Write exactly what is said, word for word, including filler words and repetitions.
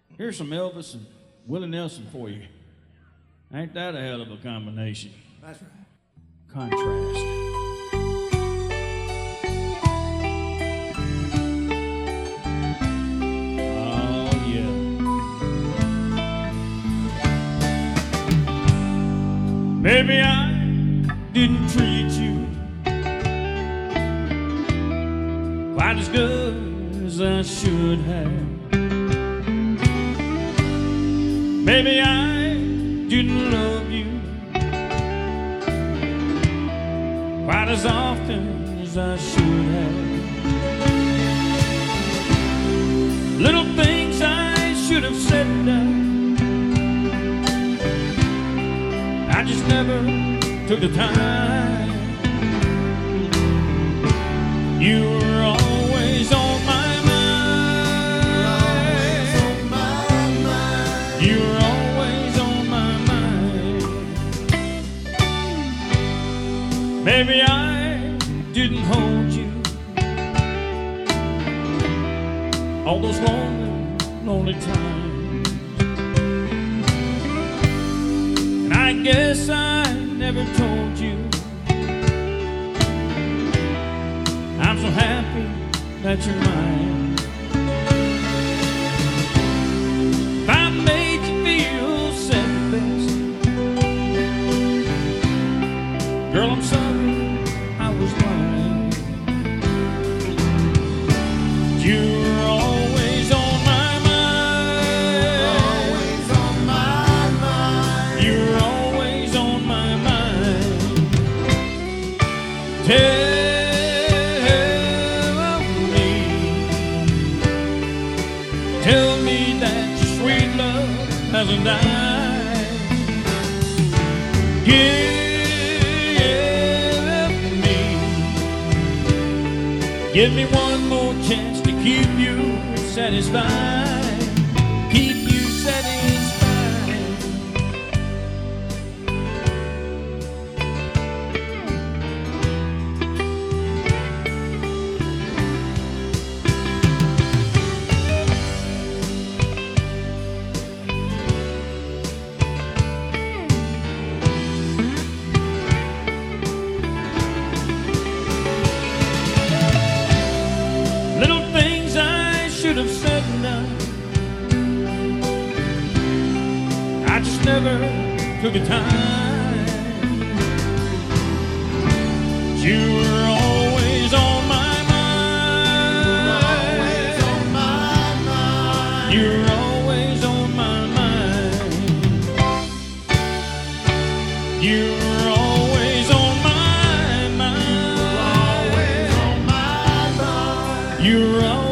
Here's some Elvis and Willie Nelson for you. Ain't that a hell of a combination? That's right. Contrast. Oh, yeah. Maybe I didn't treat you quite as good as I should have. Maybe I didn't love you quite as often as I should have. Little things I should have said and done, I just never took the time. You were always on my maybe I didn't hold you all those lonely, lonely times. And I guess I never told you I'm so happy that you're mine. If I made you feel second best, girl, I'm sorry I was blind. You were always on my mind. Always on my mind. You were always on my mind. Tell me, tell me that your sweet love hasn't died. Give Give me one more chance to keep you satisfied. Keep you satisfied. Should have said and done, I just never took the time. You were always on my mind. Always on my mind. You were always on my mind. You were always on my mind. Always on my mind. You were always